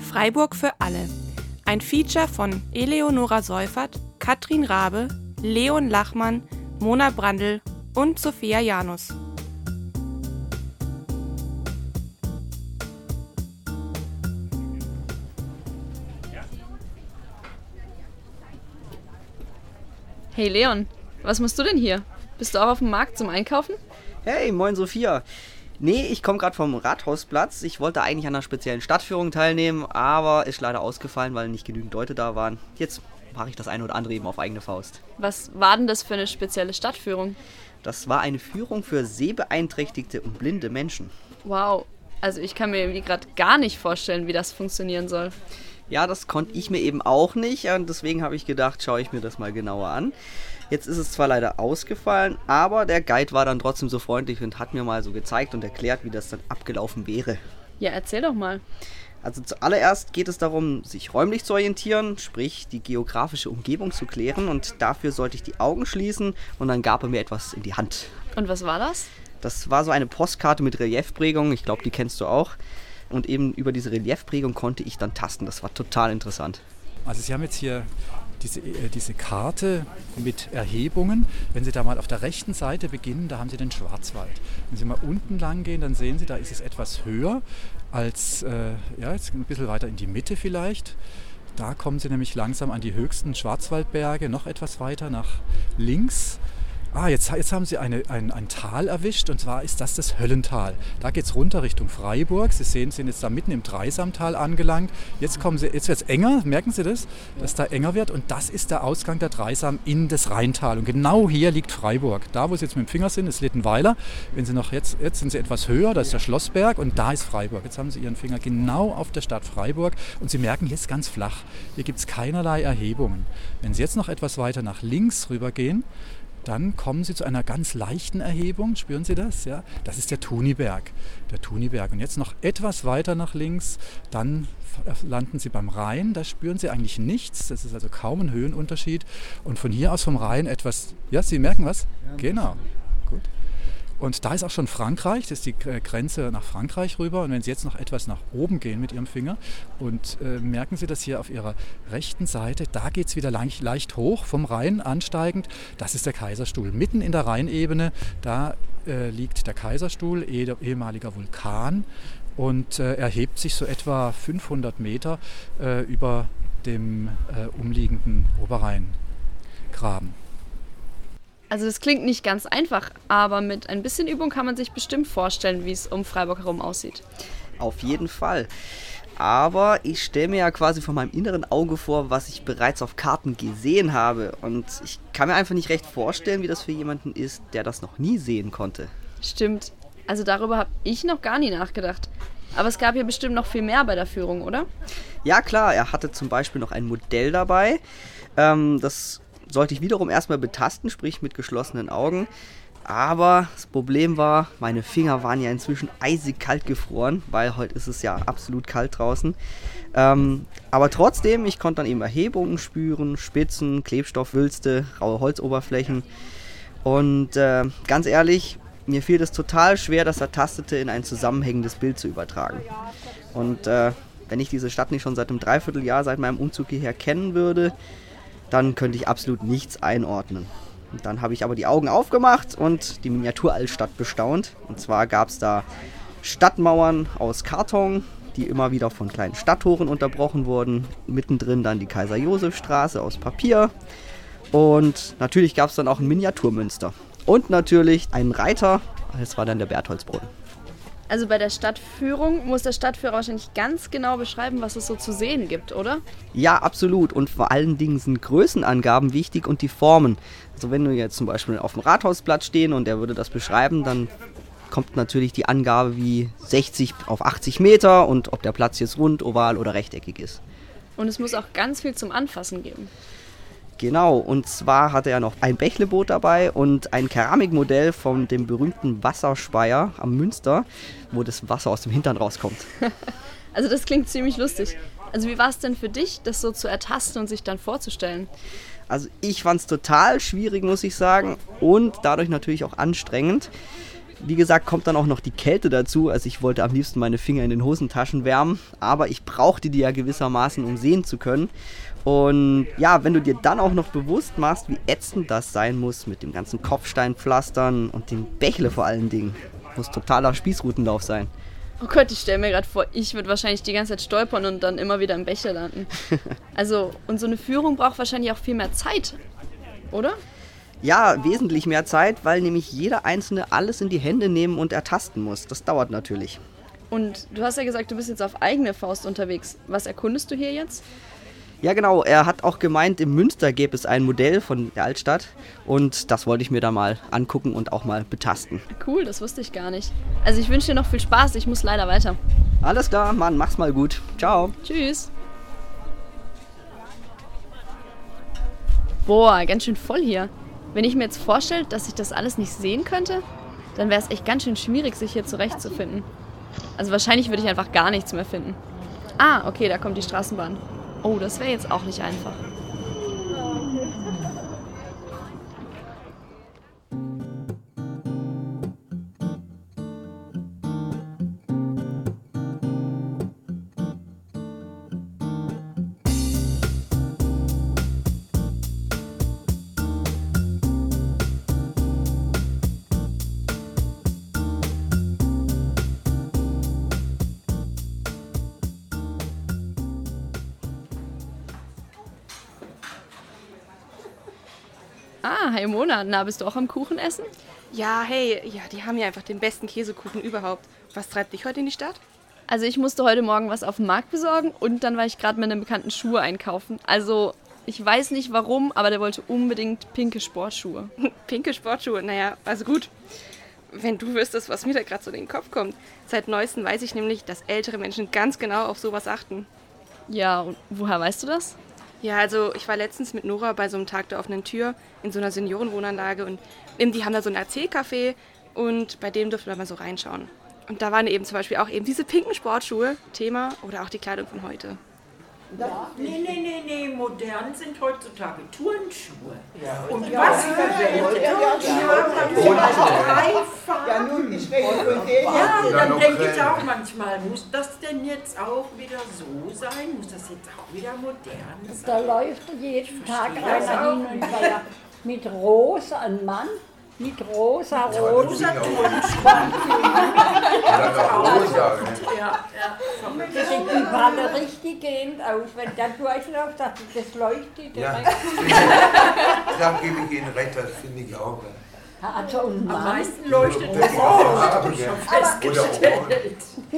Freiburg für alle. Ein Feature von Eleonora Seufert, Katrin Rabe, Leon Lachmann, Mona Brandl und Sophia Janus. Hey Leon, was machst du denn hier? Bist du auch auf dem Markt zum Einkaufen? Hey, moin Sophia. Nee, ich komme gerade vom Rathausplatz. Ich wollte eigentlich an einer speziellen Stadtführung teilnehmen, aber ist leider ausgefallen, weil nicht genügend Leute da waren. Jetzt mache ich das eine oder andere eben auf eigene Faust. Was war denn das für eine spezielle Stadtführung? Das war eine Führung für sehbeeinträchtigte und blinde Menschen. Wow, also ich kann mir irgendwie gerade gar nicht vorstellen, wie das funktionieren soll. Ja, das konnte ich mir eben auch nicht und deswegen habe ich gedacht, schaue ich mir das mal genauer an. Jetzt ist es zwar leider ausgefallen, aber der Guide war dann trotzdem so freundlich und hat mir mal so gezeigt und erklärt, wie das dann abgelaufen wäre. Ja, erzähl doch mal. Also zuallererst geht es darum, sich räumlich zu orientieren, sprich die geografische Umgebung zu klären und dafür sollte ich die Augen schließen und dann gab er mir etwas in die Hand. Und was war das? Das war so eine Postkarte mit Reliefprägung, ich glaube, die kennst du auch. Und eben über diese Reliefprägung konnte ich dann tasten, das war total interessant. Also Sie haben jetzt hier diese Karte mit Erhebungen. Wenn Sie da mal auf der rechten Seite beginnen, da haben Sie den Schwarzwald. Wenn Sie mal unten lang gehen, dann sehen Sie, da ist es etwas höher als, jetzt ein bisschen weiter in die Mitte vielleicht. Da kommen Sie nämlich langsam an die höchsten Schwarzwaldberge, noch etwas weiter nach links. Jetzt haben Sie ein Tal erwischt, und zwar ist das Höllental. Da geht es runter Richtung Freiburg. Sie sehen, Sie sind jetzt da mitten im Dreisamtal angelangt. Jetzt wird es enger, merken Sie das? Dass da enger wird, und das ist der Ausgang der Dreisam in das Rheintal. Und genau hier liegt Freiburg. Da, wo Sie jetzt mit dem Finger sind, ist Littenweiler. Wenn Sie jetzt sind Sie etwas höher, da ist der Schlossberg und da ist Freiburg. Jetzt haben Sie Ihren Finger genau auf der Stadt Freiburg und Sie merken, hier ist ganz flach. Hier gibt es keinerlei Erhebungen. Wenn Sie jetzt noch etwas weiter nach links rüber gehen, dann kommen Sie zu einer ganz leichten Erhebung. Spüren Sie das? Ja? Das ist der Thuniberg. Und jetzt noch etwas weiter nach links, dann landen Sie beim Rhein. Da spüren Sie eigentlich nichts. Das ist also kaum ein Höhenunterschied. Und von hier aus vom Rhein etwas... Ja, Sie merken was? Ja, genau. Gut. Und da ist auch schon Frankreich, das ist die Grenze nach Frankreich rüber. Und wenn Sie jetzt noch etwas nach oben gehen mit Ihrem Finger und merken Sie das hier auf Ihrer rechten Seite, da geht es wieder leicht hoch, vom Rhein ansteigend. Das ist der Kaiserstuhl. Mitten in der Rheinebene, da liegt der Kaiserstuhl, ehemaliger Vulkan, und erhebt sich so etwa 500 Meter über dem umliegenden Oberrheingraben. Also das klingt nicht ganz einfach, aber mit ein bisschen Übung kann man sich bestimmt vorstellen, wie es um Freiburg herum aussieht. Auf jeden Fall. Aber ich stelle mir ja quasi von meinem inneren Auge vor, was ich bereits auf Karten gesehen habe. Und ich kann mir einfach nicht recht vorstellen, wie das für jemanden ist, der das noch nie sehen konnte. Stimmt. Also darüber habe ich noch gar nie nachgedacht. Aber es gab ja bestimmt noch viel mehr bei der Führung, oder? Ja klar, er hatte zum Beispiel noch ein Modell dabei. Das sollte ich wiederum erstmal betasten, sprich mit geschlossenen Augen. Aber das Problem war, meine Finger waren ja inzwischen eisig kalt gefroren, weil heute ist es ja absolut kalt draußen. Aber trotzdem, ich konnte dann eben Erhebungen spüren, Spitzen, Klebstoffwülste, raue Holzoberflächen. Und ganz ehrlich, mir fiel es total schwer, das Ertastete in ein zusammenhängendes Bild zu übertragen. Und wenn ich diese Stadt nicht schon seit einem Dreivierteljahr, seit meinem Umzug hierher kennen würde, dann könnte ich absolut nichts einordnen. Und dann habe ich aber die Augen aufgemacht und die Miniaturaltstadt bestaunt. Und zwar gab es da Stadtmauern aus Karton, die immer wieder von kleinen Stadttoren unterbrochen wurden. Mittendrin dann die Kaiser-Josef-Straße aus Papier. Und natürlich gab es dann auch ein Miniaturmünster. Und natürlich einen Reiter, das war dann der Bertholdsbrunnen. Also bei der Stadtführung muss der Stadtführer wahrscheinlich ganz genau beschreiben, was es so zu sehen gibt, oder? Ja, absolut. Und vor allen Dingen sind Größenangaben wichtig und die Formen. Also wenn wir jetzt zum Beispiel auf dem Rathausplatz stehen und er würde das beschreiben, dann kommt natürlich die Angabe wie 60 auf 80 Meter und ob der Platz jetzt rund, oval oder rechteckig ist. Und es muss auch ganz viel zum Anfassen geben. Genau, und zwar hatte er noch ein Bächleboot dabei und ein Keramikmodell von dem berühmten Wasserspeier am Münster, wo das Wasser aus dem Hintern rauskommt. Also das klingt ziemlich lustig. Also wie war es denn für dich, das so zu ertasten und sich dann vorzustellen? Also ich fand es total schwierig, muss ich sagen, und dadurch natürlich auch anstrengend. Wie gesagt, kommt dann auch noch die Kälte dazu. Also ich wollte am liebsten meine Finger in den Hosentaschen wärmen, aber ich brauchte die ja gewissermaßen, um sehen zu können. Und ja, wenn du dir dann auch noch bewusst machst, wie ätzend das sein muss mit dem ganzen Kopfsteinpflastern und dem Bächle vor allen Dingen, muss totaler Spießrutenlauf sein. Oh Gott, ich stelle mir gerade vor, ich würde wahrscheinlich die ganze Zeit stolpern und dann immer wieder im Bächer landen. Also, und so eine Führung braucht wahrscheinlich auch viel mehr Zeit, oder? Ja, wesentlich mehr Zeit, weil nämlich jeder Einzelne alles in die Hände nehmen und ertasten muss. Das dauert natürlich. Und du hast ja gesagt, du bist jetzt auf eigene Faust unterwegs. Was erkundest du hier jetzt? Ja genau, er hat auch gemeint, im Münster gäbe es ein Modell von der Altstadt und das wollte ich mir da mal angucken und auch mal betasten. Cool, das wusste ich gar nicht. Also ich wünsche dir noch viel Spaß, ich muss leider weiter. Alles klar, Mann, mach's mal gut. Ciao. Tschüss. Boah, ganz schön voll hier. Wenn ich mir jetzt vorstelle, dass ich das alles nicht sehen könnte, dann wäre es echt ganz schön schwierig, sich hier zurechtzufinden. Also wahrscheinlich würde ich einfach gar nichts mehr finden. Ah, okay, da kommt die Straßenbahn. Oh, das wäre jetzt auch nicht einfach. Ah, hi Mona, na, bist du auch am Kuchen essen? Ja, hey, ja, die haben ja einfach den besten Käsekuchen überhaupt. Was treibt dich heute in die Stadt? Also ich musste heute Morgen was auf dem Markt besorgen und dann war ich gerade mit einem Bekannten Schuhe einkaufen. Also ich weiß nicht warum, aber der wollte unbedingt pinke Sportschuhe. Pinke Sportschuhe, naja, also gut. Wenn du wüsstest, was mir da gerade so in den Kopf kommt. Seit Neuestem weiß ich nämlich, dass ältere Menschen ganz genau auf sowas achten. Ja, und woher weißt du das? Ja, also ich war letztens mit Nora bei so einem Tag der offenen Tür in so einer Seniorenwohnanlage und die haben da so ein AC-Café und bei dem durften wir mal so reinschauen. Und da waren eben zum Beispiel auch eben diese pinken Sportschuhe Thema oder auch die Kleidung von heute. Ja. Nee, modern sind heutzutage Turnschuhe. Ja. Und was für welche? Die haben dann denke ich auch manchmal, muss das denn jetzt auch wieder so sein? Muss das jetzt auch wieder modern sein? Da läuft jeden Tag einer hin und her mit rosa, ein Mann mit rosa-rot. Rosa Die Balle richtig gehend aus. Wenn der durchläuft, das leuchtet direkt. Da gebe ich Ihnen recht, das finde ich auch. Also ein Am Mann. meisten leuchtet das auch, habe ich schon festgestellt.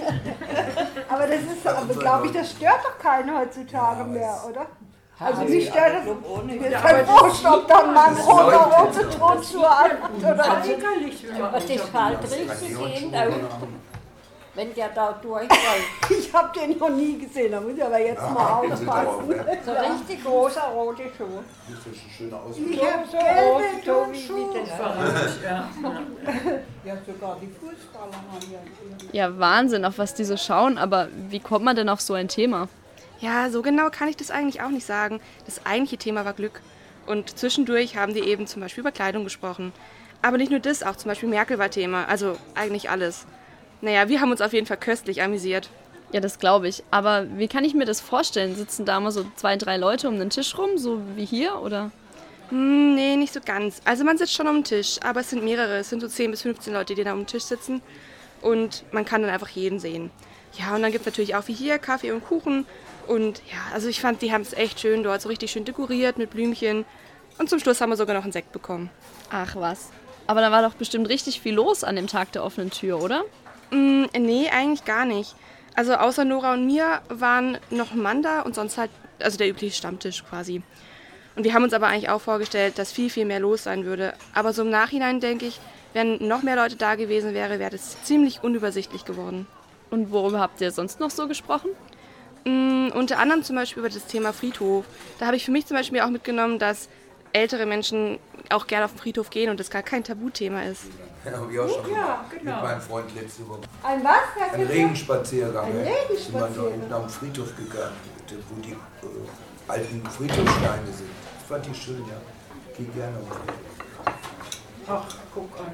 Aber das ist, glaube ich, das stört doch keinen heutzutage mehr, oder? Also mich stört das mir kein Wurscht, ob da ein Mann rote Turnschuhe anhat oder nicht. Aber das fällt richtig gehend aus, wenn der da durchläuft. Ich habe den noch nie gesehen, da muss ich aber jetzt mal aufpassen. So richtig rosa-rote Schuhe. Ich habe So rot, gelbe so wie Turnschuhe. das. Ja, sogar die Fußballer haben ja. Ja, Wahnsinn, auf was die so schauen, aber wie kommt man denn auf so ein Thema? Ja, so genau kann ich das eigentlich auch nicht sagen. Das eigentliche Thema war Glück. Und zwischendurch haben die eben zum Beispiel über Kleidung gesprochen. Aber nicht nur das, auch zum Beispiel Merkel war Thema. Also eigentlich alles. Naja, wir haben uns auf jeden Fall köstlich amüsiert. Ja, das glaube ich. Aber wie kann ich mir das vorstellen? Sitzen da mal so 2, 3 Leute um den Tisch rum, so wie hier, oder? Nee, nicht so ganz. Also man sitzt schon um den Tisch, aber es sind mehrere. Es sind so 10 bis 15 Leute, die da um den Tisch sitzen. Und man kann dann einfach jeden sehen. Ja, und dann gibt es natürlich auch wie hier Kaffee und Kuchen. Und ja, also ich fand, die haben es echt schön dort, so richtig schön dekoriert mit Blümchen. Und zum Schluss haben wir sogar noch einen Sekt bekommen. Ach was. Aber da war doch bestimmt richtig viel los an dem Tag der offenen Tür, oder? Nee, eigentlich gar nicht. Also außer Nora und mir waren noch ein Mann da und sonst halt, also der übliche Stammtisch quasi. Und wir haben uns aber eigentlich auch vorgestellt, dass viel, viel mehr los sein würde. Aber so im Nachhinein denke ich, wenn noch mehr Leute da gewesen wäre, wäre das ziemlich unübersichtlich geworden. Und worüber habt ihr sonst noch so gesprochen? Unter anderem zum Beispiel über das Thema Friedhof. Da habe ich für mich zum Beispiel auch mitgenommen, dass ältere Menschen auch gerne auf den Friedhof gehen und das gar kein Tabuthema ist. Ja, habe ich auch schon gemacht. Mit meinem Freund letzte Woche. Ein was? Ein Regenspaziergang. Ein Sind wir da hinten am Friedhof gegangen, wo die alten Friedhofssteine sind. Das fand ich schön, ja. Geh gerne auf den Friedhof. Ach, guck an.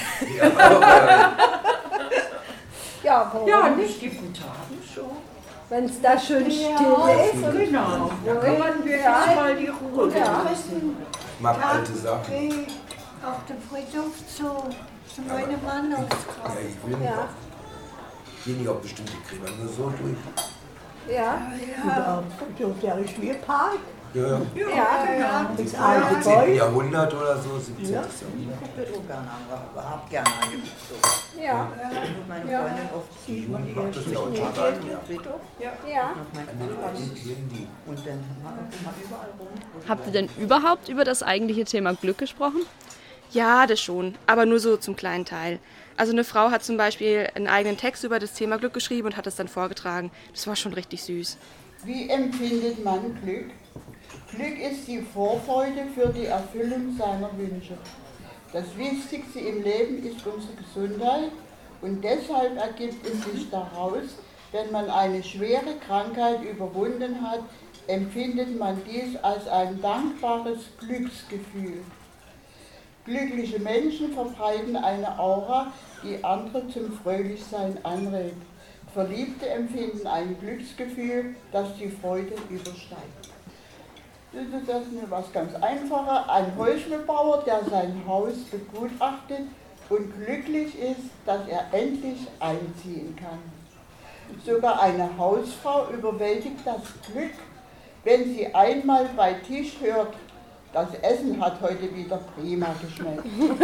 Ja, warum Ja, nicht? nicht die guten Tagen schon. Wenn es da schön still ist. Und Genau. Da kann man wirklich mal die Ruhe genießen. Ich mag alte Sachen. Geh auf den Friedhof zu meinem Mann aufs Grab. Ja, ich will nicht. Ja. Ich gehe nicht auf bestimmte Gräber, nur so durch. Ja. Ja, der Schmierpark. Ja, Ja, ja. Das 18. alte Gold. Jahrhundert oder so, 17. Jahrhundert. Ich würde auch gerne überhaupt gerne angeguckt. Ja. Meine Freundin oft sieht man die Macht das ja auch Geschichten total, hier ja. im Friedhof. Ja. Und dann haben wir überall rum. Habt ihr denn überhaupt über das eigentliche Thema Glück gesprochen? Ja, das schon, aber nur so zum kleinen Teil. Also eine Frau hat zum Beispiel einen eigenen Text über das Thema Glück geschrieben und hat es dann vorgetragen. Das war schon richtig süß. Wie empfindet man Glück? Glück ist die Vorfreude für die Erfüllung seiner Wünsche. Das Wichtigste im Leben ist unsere Gesundheit und deshalb ergibt es sich daraus, wenn man eine schwere Krankheit überwunden hat, empfindet man dies als ein dankbares Glücksgefühl. Glückliche Menschen verbreiten eine Aura, die andere zum Fröhlichsein anregt. Verliebte empfinden ein Glücksgefühl, das die Freude übersteigt. Das ist was ganz Einfaches. Ein Häuslebauer, der sein Haus begutachtet und glücklich ist, dass er endlich einziehen kann. Sogar eine Hausfrau überwältigt das Glück, wenn sie einmal bei Tisch hört, das Essen hat heute wieder prima geschmeckt.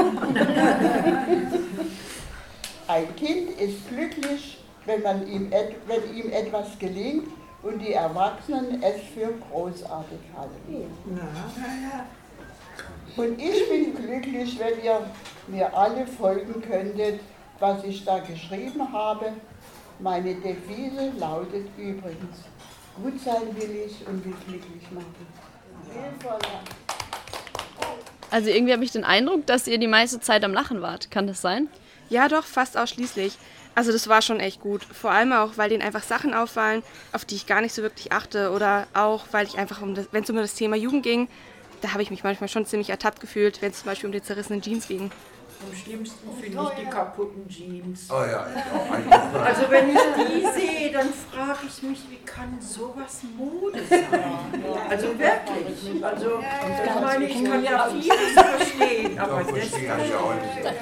Ein Kind ist glücklich, wenn ihm etwas gelingt und die Erwachsenen es für großartig halten. Und ich bin glücklich, wenn ihr mir alle folgen könntet, was ich da geschrieben habe. Meine Devise lautet übrigens: Gut sein will ich und will glücklich machen. Also irgendwie habe ich den Eindruck, dass ihr die meiste Zeit am Lachen wart. Kann das sein? Ja, doch, fast ausschließlich. Also das war schon echt gut. Vor allem auch, weil denen einfach Sachen auffallen, auf die ich gar nicht so wirklich achte. Oder auch, weil ich einfach, wenn es um das Thema Jugend ging, da habe ich mich manchmal schon ziemlich ertappt gefühlt, wenn es zum Beispiel um die zerrissenen Jeans ging. Am schlimmsten finde ich die kaputten Jeans. Oh ja, Also wenn ich die sehe, dann frage ich mich, wie kann sowas Mode sein? Also wirklich. Also ich meine, ich kann ja vieles verstehen, aber das verstehe ich auch nicht.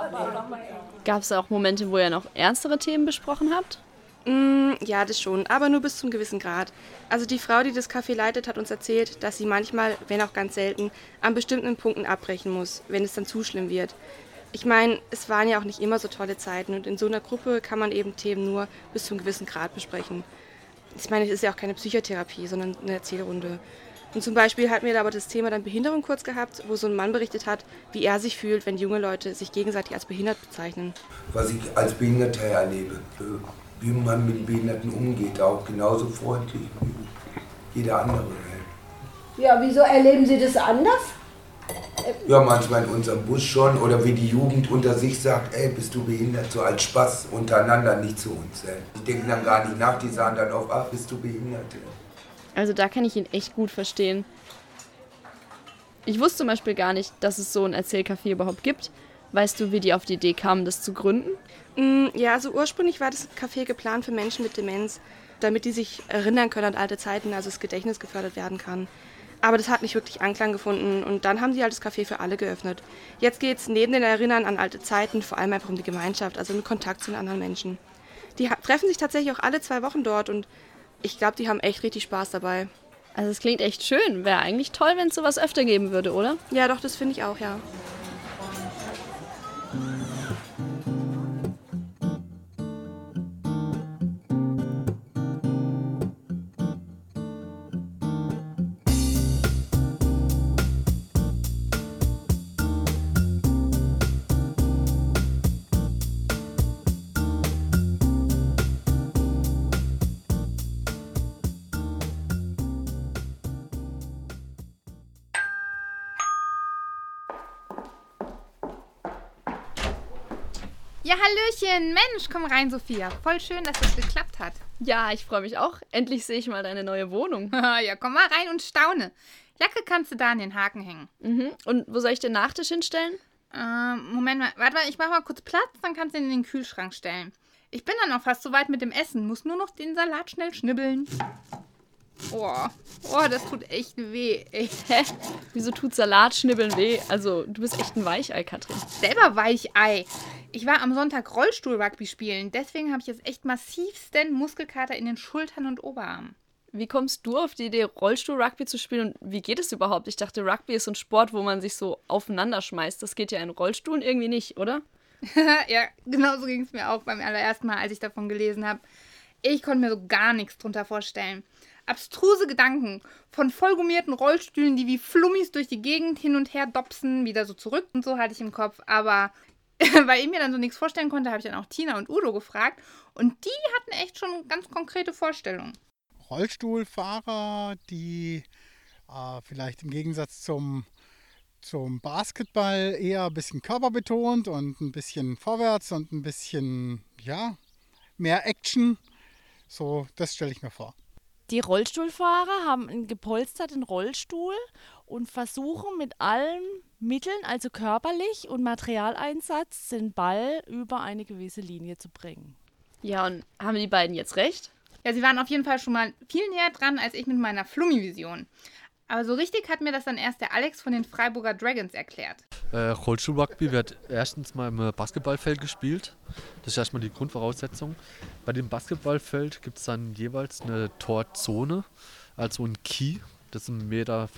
Gab es auch Momente, wo ihr noch ernstere Themen besprochen habt? Ja, das schon, aber nur bis zum gewissen Grad. Also die Frau, die das Café leitet, hat uns erzählt, dass sie manchmal, wenn auch ganz selten, an bestimmten Punkten abbrechen muss, wenn es dann zu schlimm wird. Ich meine, es waren ja auch nicht immer so tolle Zeiten und in so einer Gruppe kann man eben Themen nur bis zum gewissen Grad besprechen. Ich meine, es ist ja auch keine Psychotherapie, sondern eine Erzählrunde. Und zum Beispiel hatten wir da aber das Thema dann Behinderung kurz gehabt, wo so ein Mann berichtet hat, wie er sich fühlt, wenn junge Leute sich gegenseitig als behindert bezeichnen. Was ich als Behinderter erlebe, wie man mit Behinderten umgeht, auch genauso freundlich wie jeder andere. Ja, wieso erleben Sie das anders? Ja, manchmal in unserem Bus schon, oder wie die Jugend unter sich sagt, ey, bist du behindert, so als Spaß untereinander, nicht zu uns. Ey. Die denken dann gar nicht nach, die sagen dann auch, ach, bist du behindert. Ey. Also da kann ich ihn echt gut verstehen. Ich wusste zum Beispiel gar nicht, dass es so ein Erzählcafé überhaupt gibt. Weißt du, wie die auf die Idee kamen, das zu gründen? Ja, also ursprünglich war das Café geplant für Menschen mit Demenz, damit die sich erinnern können an alte Zeiten, also das Gedächtnis gefördert werden kann. Aber das hat nicht wirklich Anklang gefunden und dann haben sie halt das Café für alle geöffnet. Jetzt geht es neben den Erinnern an alte Zeiten vor allem einfach um die Gemeinschaft, also um Kontakt zu den anderen Menschen. Die treffen sich tatsächlich auch alle 2 Wochen dort und ich glaube, die haben echt richtig Spaß dabei. Also es klingt echt schön. Wäre eigentlich toll, wenn es sowas öfter geben würde, oder? Ja, doch, das finde ich auch, ja. Ja, Hallöchen. Mensch, komm rein, Sophia. Voll schön, dass das geklappt hat. Ja, ich freue mich auch. Endlich sehe ich mal deine neue Wohnung. Ja, komm mal rein und staune. Jacke kannst du da an den Haken hängen. Und wo soll ich den Nachtisch hinstellen? Moment mal, warte mal, ich mache mal kurz Platz, dann kannst du ihn in den Kühlschrank stellen. Ich bin dann auch fast soweit mit dem Essen, muss nur noch den Salat schnell schnibbeln. Oh, das tut echt weh. Ey. Hä? Wieso tut Salatschnibbeln weh? Also, du bist echt ein Weichei, Katrin. Selber Weichei. Ich war am Sonntag Rollstuhl-Rugby spielen, deswegen habe ich jetzt echt massivsten Muskelkater in den Schultern und Oberarmen. Wie kommst du auf die Idee, Rollstuhl-Rugby zu spielen und wie geht es überhaupt? Ich dachte, Rugby ist so ein Sport, wo man sich so aufeinander schmeißt. Das geht ja in Rollstuhlen irgendwie nicht, oder? Ja, genau so ging es mir auch beim allerersten Mal, als ich davon gelesen habe. Ich konnte mir so gar nichts drunter vorstellen. Abstruse Gedanken von vollgummierten Rollstühlen, die wie Flummis durch die Gegend hin und her dopsen, wieder so zurück und so hatte ich im Kopf. Aber weil ich mir dann so nichts vorstellen konnte, habe ich dann auch Tina und Udo gefragt. Und die hatten echt schon ganz konkrete Vorstellungen. Rollstuhlfahrer, die vielleicht im Gegensatz zum Basketball eher ein bisschen körperbetont und ein bisschen vorwärts und ein bisschen, mehr Action. So, das stelle ich mir vor. Die Rollstuhlfahrer haben einen gepolsterten Rollstuhl und versuchen mit allen Mitteln, also körperlich und Materialeinsatz, den Ball über eine gewisse Linie zu bringen. Ja, und haben die beiden jetzt recht? Ja, sie waren auf jeden Fall schon mal viel näher dran als ich mit meiner Flummi-Vision. Aber so richtig hat mir das dann erst der Alex von den Freiburger Dragons erklärt. Rollstuhl-Rugby wird erstens mal im Basketballfeld gespielt. Das ist erstmal die Grundvoraussetzung. Bei dem Basketballfeld gibt es dann jeweils eine Torzone, also ein Key, das 1,75 Meter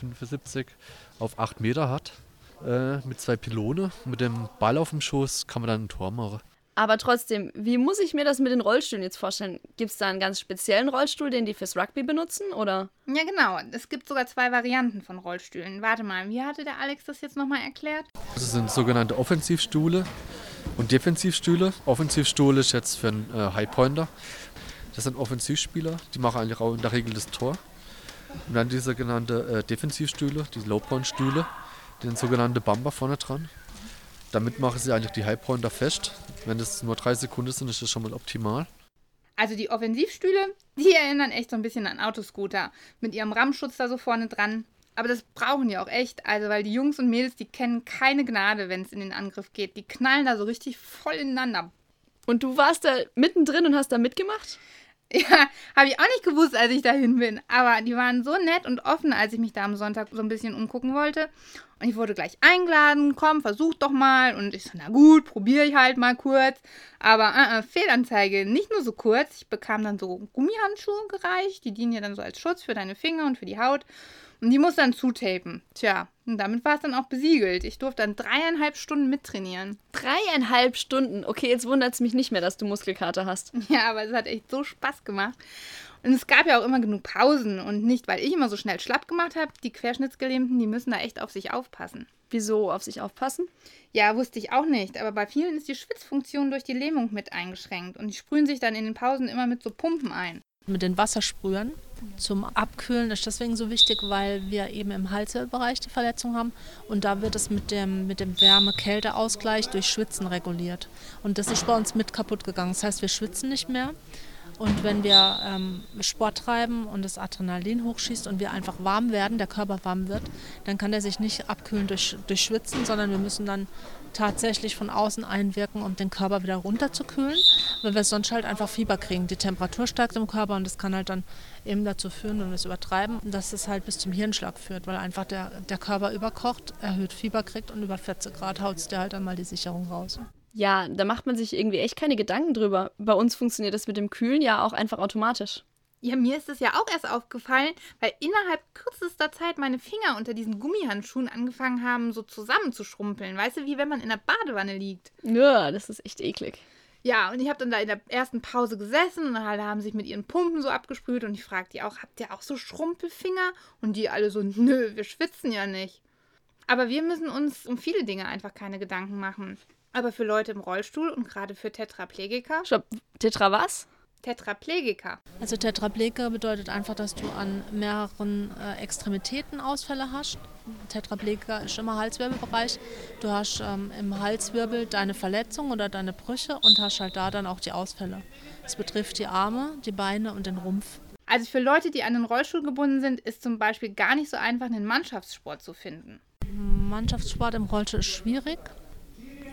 auf 8 Meter hat. Mit 2 Pylone. Mit dem Ball auf dem Schoß kann man dann ein Tor machen. Aber trotzdem, wie muss ich mir das mit den Rollstühlen jetzt vorstellen? Gibt es da einen ganz speziellen Rollstuhl, den die fürs Rugby benutzen, oder? Ja, genau. Es gibt sogar 2 Varianten von Rollstühlen. Warte mal, wie hatte der Alex das jetzt nochmal erklärt? Das sind sogenannte Offensivstühle und Defensivstühle. Offensivstuhl ist jetzt für einen Highpointer. Das sind Offensivspieler, die machen eigentlich auch in der Regel das Tor. Und dann die sogenannte Defensivstühle, die Low-Point-Stühle, den sogenannte Bumper vorne dran. Damit machen sie eigentlich die Highpointer fest. Wenn es nur 3 Sekunden sind, ist das schon mal optimal. Also die Offensivstühle, die erinnern echt so ein bisschen an Autoscooter. Mit ihrem Rammschutz da so vorne dran. Aber das brauchen die auch echt. Also weil die Jungs und Mädels, die kennen keine Gnade, wenn es in den Angriff geht. Die knallen da so richtig voll ineinander. Und du warst da mittendrin und hast da mitgemacht? Ja, habe ich auch nicht gewusst, als ich dahin bin. Aber die waren so nett und offen, als ich mich da am Sonntag so ein bisschen umgucken wollte. Und ich wurde gleich eingeladen, komm, versuch doch mal. Und ich so, na gut, probiere ich halt mal kurz. Aber Fehlanzeige, nicht nur so kurz. Ich bekam dann so Gummihandschuhe gereicht. Die dienen ja dann so als Schutz für deine Finger und für die Haut. Und die musst dann zutapen. Tja, und damit war es dann auch besiegelt. Ich durfte dann 3,5 Stunden mittrainieren. 3,5 Stunden? Okay, jetzt wundert es mich nicht mehr, dass du Muskelkater hast. Ja, aber es hat echt so Spaß gemacht. Und es gab ja auch immer genug Pausen. Und nicht, weil ich immer so schnell schlapp gemacht habe. Die Querschnittsgelähmten, die müssen da echt auf sich aufpassen. Wieso auf sich aufpassen? Ja, wusste ich auch nicht. Aber bei vielen ist die Schwitzfunktion durch die Lähmung mit eingeschränkt. Und die sprühen sich dann in den Pausen immer mit so Pumpen ein. Mit den Wassersprühern zum Abkühlen ist deswegen so wichtig, weil wir eben im Halswirbelbereich die Verletzung haben und da wird es mit dem Wärme-Kälte-Ausgleich durch Schwitzen reguliert. Und das ist bei uns mit kaputt gegangen. Das heißt, wir schwitzen nicht mehr und wenn wir Sport treiben und das Adrenalin hochschießt und wir einfach warm werden, der Körper warm wird, dann kann der sich nicht abkühlen durch Schwitzen, sondern wir müssen dann tatsächlich von außen einwirken, um den Körper wieder runterzukühlen, weil wir sonst halt einfach Fieber kriegen. Die Temperatur steigt im Körper und das kann halt dann eben dazu führen, wenn wir es übertreiben, dass es halt bis zum Hirnschlag führt, weil einfach der Körper überkocht, erhöht Fieber kriegt und über 40 Grad haut es dir halt dann mal die Sicherung raus. Ja, da macht man sich irgendwie echt keine Gedanken drüber. Bei uns funktioniert das mit dem Kühlen ja auch einfach automatisch. Ja, mir ist das ja auch erst aufgefallen, weil innerhalb kürzester Zeit meine Finger unter diesen Gummihandschuhen angefangen haben, so zusammenzuschrumpeln. Weißt du, wie wenn man in der Badewanne liegt. Ja, das ist echt eklig. Ja, und ich habe dann da in der ersten Pause gesessen und alle haben sich mit ihren Pumpen so abgesprüht und ich fragte die auch, habt ihr auch so Schrumpelfinger? Und die alle so, nö, wir schwitzen ja nicht. Aber wir müssen uns um viele Dinge einfach keine Gedanken machen. Aber für Leute im Rollstuhl und gerade für Tetraplegiker... Stopp, Tetra was? Tetraplegiker. Also Tetraplegiker bedeutet einfach, dass du an mehreren Extremitäten Ausfälle hast. Tetraplegiker ist immer Halswirbelbereich. Du hast im Halswirbel deine Verletzung oder deine Brüche und hast halt da dann auch die Ausfälle. Es betrifft die Arme, die Beine und den Rumpf. Also für Leute, die an den Rollstuhl gebunden sind, ist zum Beispiel gar nicht so einfach, einen Mannschaftssport zu finden. Mannschaftssport im Rollstuhl ist schwierig.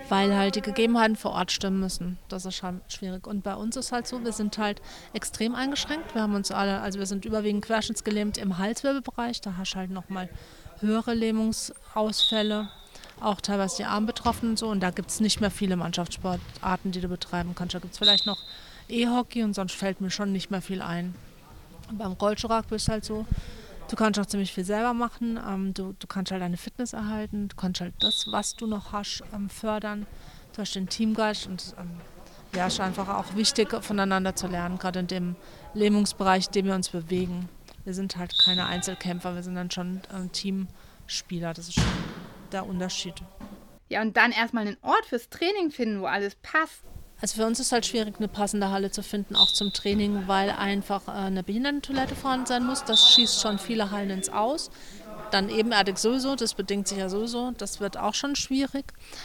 weil halt die Gegebenheiten vor Ort stimmen müssen. Das ist schon schwierig. Und bei uns ist halt so, wir sind halt extrem eingeschränkt. Wir haben uns alle, also wir sind überwiegend querschnittsgelähmt im Halswirbelbereich. Da hast du halt nochmal höhere Lähmungsausfälle, auch teilweise die Armbetroffenen und so. Und da gibt es nicht mehr viele Mannschaftssportarten, die du betreiben kannst. Da gibt es vielleicht noch E-Hockey und sonst fällt mir schon nicht mehr viel ein. Und beim Rollstuhlrugby ist halt so, du kannst auch ziemlich viel selber machen, du kannst halt deine Fitness erhalten, du kannst halt das, was du noch hast, fördern. Du hast den Teamgeist und ja, es ist einfach auch wichtig, voneinander zu lernen, gerade in dem Lähmungsbereich, in dem wir uns bewegen. Wir sind halt keine Einzelkämpfer, wir sind dann schon Teamspieler, das ist schon der Unterschied. Ja, und dann erstmal einen Ort fürs Training finden, wo alles passt. Also für uns ist halt schwierig, eine passende Halle zu finden, auch zum Training, weil einfach eine Behindertentoilette vorhanden sein muss. Das schießt schon viele Hallen ins Aus. Dann ebenerdig sowieso, das bedingt sich ja sowieso, das wird auch schon schwierig.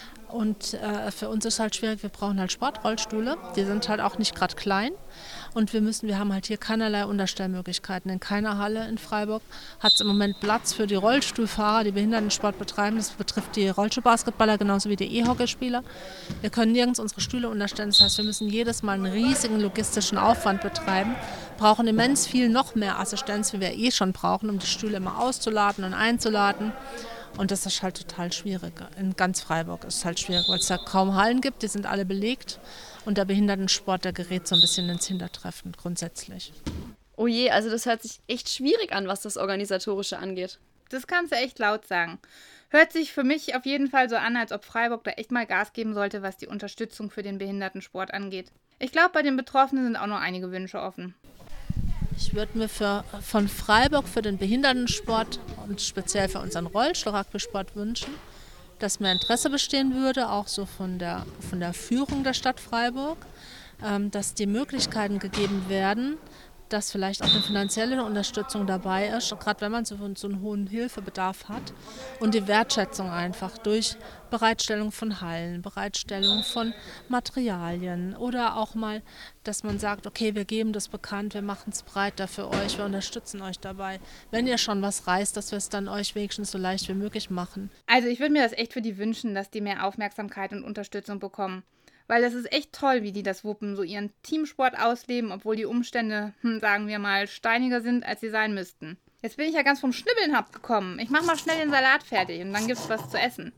Und für uns ist halt schwierig, wir brauchen halt Sportrollstühle, die sind halt auch nicht gerade klein. Und wir haben halt hier keinerlei Unterstellmöglichkeiten. In keiner Halle in Freiburg hat es im Moment Platz für die Rollstuhlfahrer, die Behindertensport betreiben. Das betrifft die Rollstuhlbasketballer genauso wie die E-Hockeyspieler. Wir können nirgends unsere Stühle unterstellen. Das heißt, wir müssen jedes Mal einen riesigen logistischen Aufwand betreiben, brauchen immens viel noch mehr Assistenz, wie wir schon brauchen, um die Stühle immer auszuladen und einzuladen. Und das ist halt total schwierig. In ganz Freiburg ist es halt schwierig, weil es da kaum Hallen gibt, die sind alle belegt. Und der Behindertensport, der gerät so ein bisschen ins Hintertreffen grundsätzlich. Oh je, also das hört sich echt schwierig an, was das Organisatorische angeht. Das kannst du echt laut sagen. Hört sich für mich auf jeden Fall so an, als ob Freiburg da echt mal Gas geben sollte, was die Unterstützung für den Behindertensport angeht. Ich glaube, bei den Betroffenen sind auch noch einige Wünsche offen. Ich würde mir von Freiburg für den Behindertensport und speziell für unseren Rollstuhl-Rugby-Sport wünschen, dass mehr Interesse bestehen würde, auch so von der Führung der Stadt Freiburg, dass die Möglichkeiten gegeben werden, dass vielleicht auch eine finanzielle Unterstützung dabei ist, gerade wenn man so einen hohen Hilfebedarf hat und die Wertschätzung einfach durch Bereitstellung von Hallen, Bereitstellung von Materialien oder auch mal, dass man sagt, okay, wir geben das bekannt, wir machen es breiter für euch, wir unterstützen euch dabei. Wenn ihr schon was reißt, dass wir es dann euch wenigstens so leicht wie möglich machen. Also ich würde mir das echt für die wünschen, dass die mehr Aufmerksamkeit und Unterstützung bekommen. Weil das ist echt toll, wie die das wuppen, so ihren Teamsport ausleben, obwohl die Umstände, sagen wir mal, steiniger sind, als sie sein müssten. Jetzt bin ich ja ganz vom Schnibbeln abgekommen. Ich mach mal schnell den Salat fertig und dann gibt's was zu essen.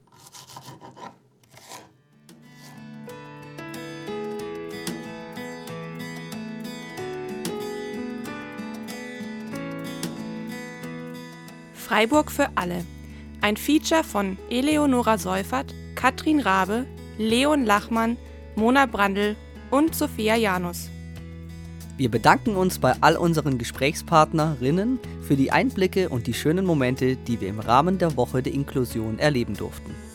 Freiburg für alle. Ein Feature von Eleonora Seufert, Katrin Rabe, Leon Lachmann, Mona Brandl und Sophia Janus. Wir bedanken uns bei all unseren Gesprächspartnerinnen für die Einblicke und die schönen Momente, die wir im Rahmen der Woche der Inklusion erleben durften.